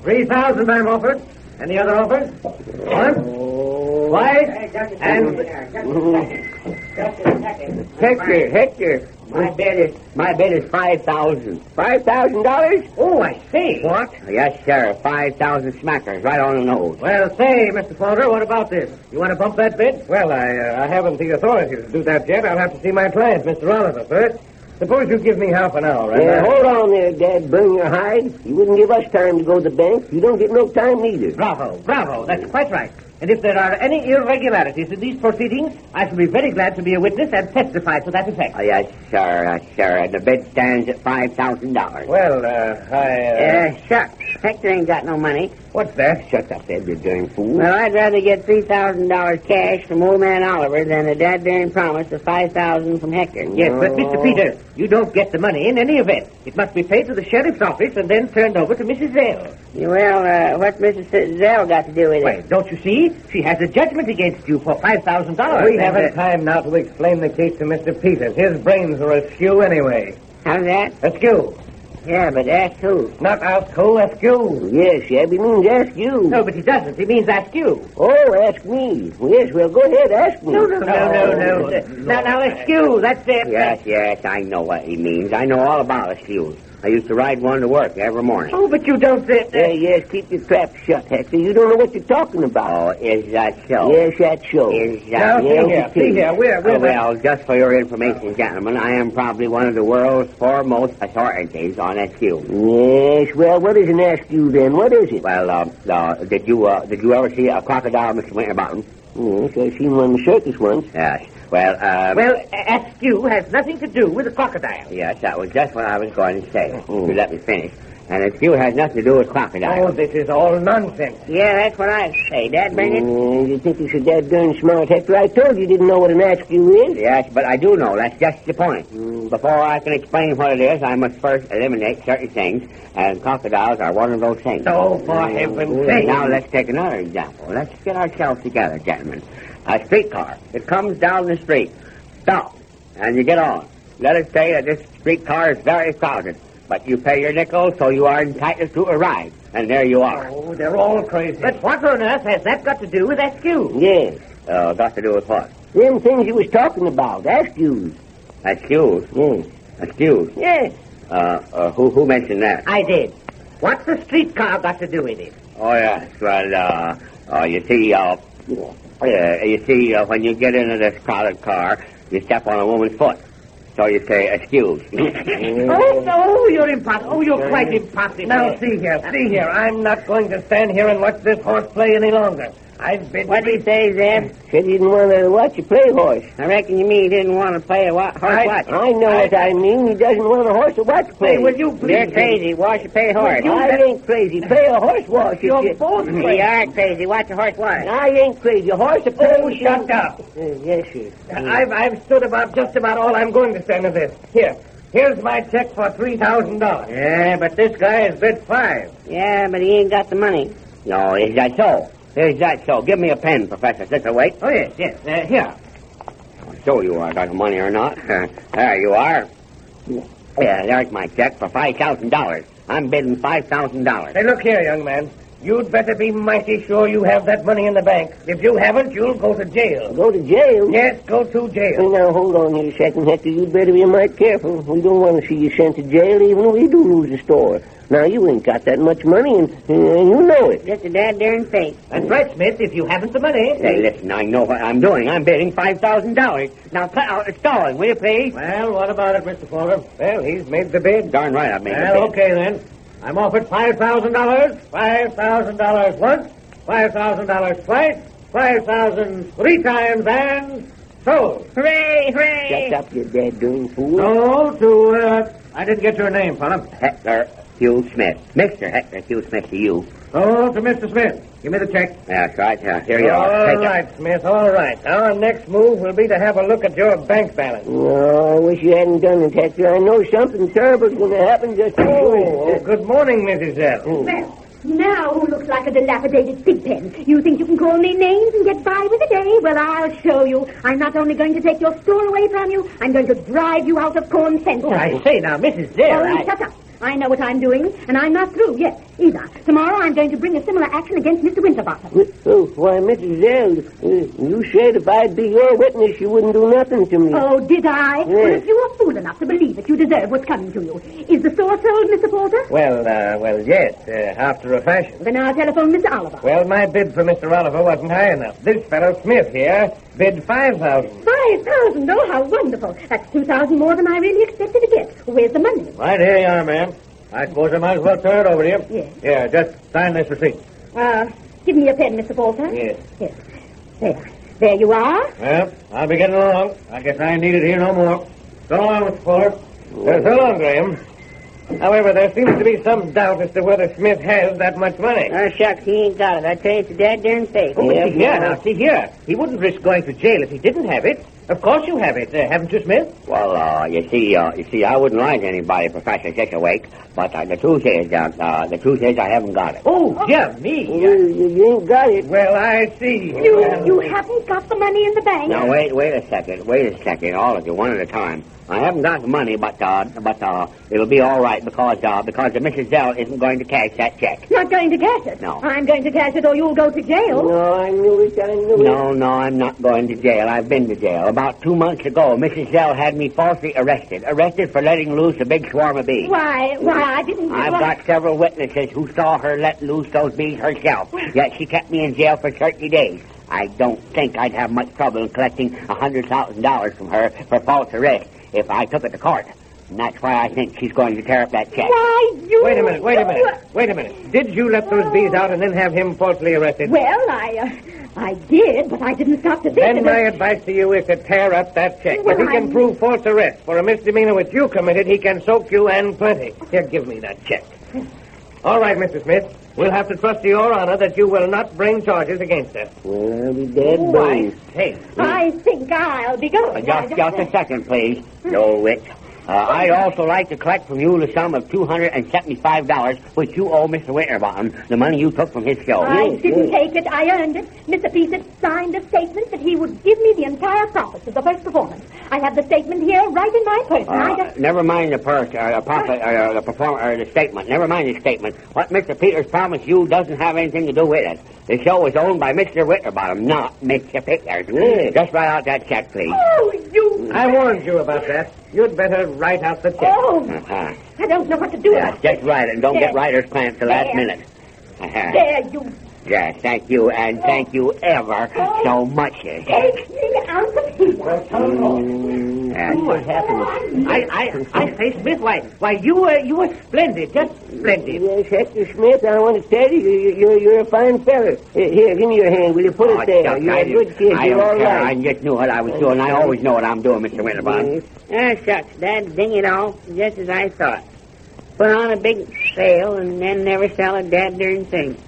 3,000 I'm offered. Any other offers? One, twice, and... Hector. My bid is $5,000. $5,000? Oh, I see. What? Yes, sir. 5,000 smackers right on the nose. Well, say, Mr. Falter, what about this? You want to bump that bid? Well, I haven't the authority to do that yet. I'll have to see my client, Mr. Oliver, first. Suppose you give me half an hour, right? Yeah, hold on there, Dad. Burn your hide. You wouldn't give us time to go to the bank. You don't get no time either. Bravo. That's quite right. And if there are any irregularities in these proceedings, I shall be very glad to be a witness and testify to that effect. Oh, yes, sir. And the bid stands at $5,000. Well, Shucks. Hector ain't got no money. What's that? Shut up, Ed, you darn fool. Well, I'd rather get $3,000 cash from old man Oliver than a dad-darn promise of $5,000 from Hector. Yes, but Mr. Peter, you don't get the money in any event. It must be paid to the sheriff's office and then turned over to Mrs. Zell. Well, what's Mrs. Zell got to do with it? Wait, don't you see? She has a judgment against you for $5,000. We haven't time now to explain the case to Mr. Peters. His brains are askew anyway. How's that? Askew. Yeah, but ask who? Not ask who, askew. Yes, Shabby means ask you. No, but he doesn't. He means ask you. Oh, ask me. Yes, well, go ahead, ask me. No. Now, askew, that's it. Yes, I know what he means. I know all about askews. I used to ride one to work every morning. Oh, but you don't... Yes, keep your trap shut, Hector. You don't know what you're talking about. Oh, is that so? Yes, that's so. Is Now, that see here. Well, just for your information, gentlemen, I am probably one of the world's foremost authorities on askew. Yes, well, what is an askew then? What is it? Well, did you ever see a crocodile, Mr. Winterbottom? Yes, I've seen one in the circus once. Yes. Well, askew has nothing to do with a crocodile. Yes, that was just what I was going to say. If you let me finish. And askew has nothing to do with crocodiles. Oh, this is all nonsense. Yeah, that's what I say. Dad, bring it. You think you're so darn smart, Hector? I told you didn't know what an askew is. Yes, but I do know. That's just the point. Before I can explain what it is, I must first eliminate certain things, and crocodiles are one of those things. Oh, for heaven's sake. Now, let's take another example. Let's get ourselves together, gentlemen. A streetcar. It comes down the street. Stop. And you get on. Let us say that this streetcar is very crowded, but you pay your nickel, so you are entitled to a ride. And there you are. Oh, they're all crazy. But what on earth has that got to do with askew? Yes. Got to do with what? Them things you was talking about. Askews. Askews? Yes. Askews? Yes. Who mentioned that? I did. What's the streetcar got to do with it? Oh, yes. Well, you see, when you get into this crowded car, you step on a woman's foot. So you say, excuse. Oh, no, you're impossible. Oh, you're quite impossible. Now, see here. I'm not going to stand here and watch this horseplay any longer. I've been... What did he say, Zeb? Said he didn't want to watch you play horse. I reckon you mean he didn't want to play a horse watch. I know what I mean. He doesn't want a horse to watch play. Hey, will you please... You're crazy. Watch a play horse. I ain't crazy. Play a horse watch. You're both crazy. You are crazy. Watch a horse watch. I ain't crazy. A horse to play... Oh, shut up. Yes, sir. I've stood about just about all I'm going to stand of this. Here's my check for $3,000. Yeah, but this guy has bid $5,000. Yeah, but he ain't got the money. No, is that so? Is that so? Give me a pen, Professor Sitterwait. Oh, yes. Here. I'll show you I got the money or not. There you are. Yeah, there's my check for $5,000. I'm bidding $5,000. Hey, look here, young man. You'd better be mighty sure you have that money in the bank. If you haven't, you'll go to jail. Go to jail? Yes, go to jail. Well, now, hold on here a second, Hector. You'd better be mighty careful. We don't want to see you sent to jail, even if we do lose the store. Now, you ain't got that much money, and you know it. Just a dad-darn fake. That's right, Smith, if you haven't the money. Hey, listen, I know what I'm doing. I'm bidding $5,000. Now, cut out the stalling, will you, please? Well, what about it, Mr. Falter? Well, he's made the bid. Darn right I've made the bid. Well, okay, then. I'm offered $5,000. $5,000 once. $5,000 twice. $5,000 three times, and sold. Hooray, hooray! Shut up, you dad-darn fool. No, I didn't get your name, fella. Hector Hugh Smith. Mr. Hector Hugh Smith to you. Oh, to Mr. Smith. Give me the check. That's right. Here you are. All Take right, Smith, all right. Our next move will be to have a look at your bank balance. No, I wish you hadn't done it, Hector. I know something terrible's going to happen just Oh, good morning, Mrs. Zell. Well, now who looks like a dilapidated pig pen? You think you can call me names and get by with the day? Well, I'll show you. I'm not only going to take your store away from you, I'm going to drive you out of Corn Central. Oh, I say now, Mrs. Zell, Shut up. I know what I'm doing, and I'm not through yet. either. Tomorrow I'm going to bring a similar action against Mr. Winterbottom. Why, Mrs. Zell, you said if I'd be your witness, you wouldn't do nothing to me. Oh, did I? Yes. Well, if you were fool enough to believe that you deserve what's coming to you. Is the store sold, Mr. Porter? Well, yes, after a fashion. Then I'll telephone Mr. Oliver. Well, my bid for Mr. Oliver wasn't high enough. This fellow Smith here bid $5,000. $5,000? Oh, how wonderful. That's $2,000 more than I really expected to get. Where's the money? Right here you are, ma'am. I suppose I might as well turn it over to you. Yes. Yeah, just sign this receipt. Give me a pen, Mr. Porter. Yes. Yes. There you are. Well, I'll be getting along. I guess I ain't needed here no more. So long, Mr. Fuller. So long, Graham. However, there seems to be some doubt as to whether Smith has that much money. Oh, shucks, he ain't got it. I tell you, it's a dead darn safe. Oh, but see here. He wouldn't risk going to jail if he didn't have it. Of course you have it, haven't you, Smith? Well, you see, I wouldn't lie to anybody, Professor Zickerwake, but the truth is I haven't got it. Oh, dear me. You ain't got it. Well, I see. You haven't got the money in the bank. Now, wait a second, all of you, one at a time. I haven't got the money, but it'll be all right because the Mrs. Zell isn't going to cash that check. Not going to cash it? No. I'm going to cash it or you'll go to jail. No, I knew it. No, I'm not going to jail. I've been to jail. About 2 months ago, Mrs. Zell had me falsely arrested for letting loose a big swarm of bees. Why, I didn't... I've got several witnesses who saw her let loose those bees herself, yet she kept me in jail for 30 days. I don't think I'd have much trouble in collecting $100,000 from her for false arrest if I took it to court. And that's why I think she's going to tear up that check. Why, you... Wait a minute. Did you let those bees out and then have him falsely arrested? Well, I did, but I didn't stop to think Then of my it. advice to you is to tear up that check. Well, if he can prove false arrest for a misdemeanor which you committed, he can soak you and plenty. Here, give me that check. All right, Mr. Smith. We'll have to trust to your honor that you will not bring charges against us. Well, I'll be dead Why, bones. hey. I think I'll be going. Just a second, please. No, Rich. I'd also like to collect from you the sum of $275, which you owe Mr. Winterbottom, the money you took from his show. I didn't take it. I earned it. Mr. Peace signed a statement that he would give me the entire profits of the first performance. I have the statement here right in my purse. Never mind the purse, the statement. Never mind the statement. What Mr. Peters promised you doesn't have anything to do with it. The show is owned by Mr. Winterbottom, not Mr. Peters. Just write out that check, please. Oh, you... I warned you about that. You'd better write out the check. Oh, Uh-huh. I don't know what to do Yeah, about it. just write it, and don't get writer's cramp till last minute. Uh-huh. There, you... Yes, thank you, and thank you ever so much. Take me out of here. What happened? I say, Smith, why, you were splendid, just splendid. Yes, Hector Smith, I want to tell you, you're a fine fellow. Here, give me your hand. Will you put it there? Chuck, You're a good kid. I You're don't all care. I right. just knew what I was doing. I always know what I'm doing, Mr. Winterbottom. Shucks, that ding it all, just as I thought. Put on a big sale and then never sell a dad darn thing.